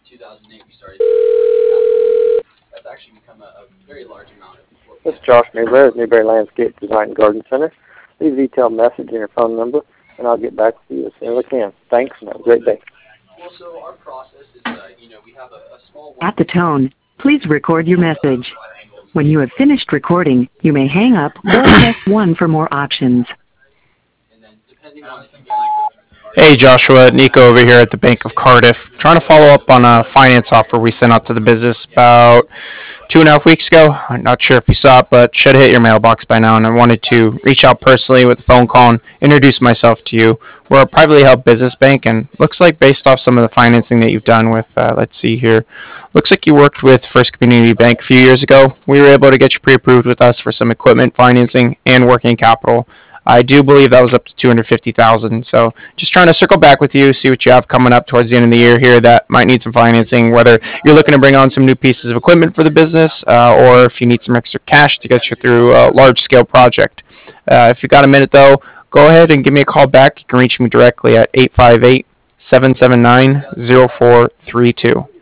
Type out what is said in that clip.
2008, we started capital. That's actually become a very large amount of what This is Josh Newberry with Newberry Landscape Design and Garden Center. Leave a detailed message and your phone number, and I'll get back with you as soon as I can. Thanks, and have a great day. Well, so our process is, we have a small one. At the tone, please record your message. When you have finished recording, you may hang up or press 1 for more options. And then depending on Hey Joshua, Nico over here at the Bank of Cardiff. Trying to follow up on a finance offer we sent out to the business about 2.5 weeks ago. I'm not sure if you saw it, but should have hit your mailbox by now, and I wanted to reach out personally with a phone call and introduce myself to you. We're a privately held business bank, and looks like based off some of the financing that you've done with, let's see here, looks like you worked with First Community Bank a few years ago. We were able to get you pre-approved with us for some equipment financing and working capital. I do believe that was up to $250,000. So just trying to circle back with you, see what you have coming up towards the end of the year here that might need some financing, whether you're looking to bring on some new pieces of equipment for the business or if you need some extra cash to get you through a large-scale project. If you've got a minute, though, go ahead and give me a call back. You can reach me directly at 858-779-0432.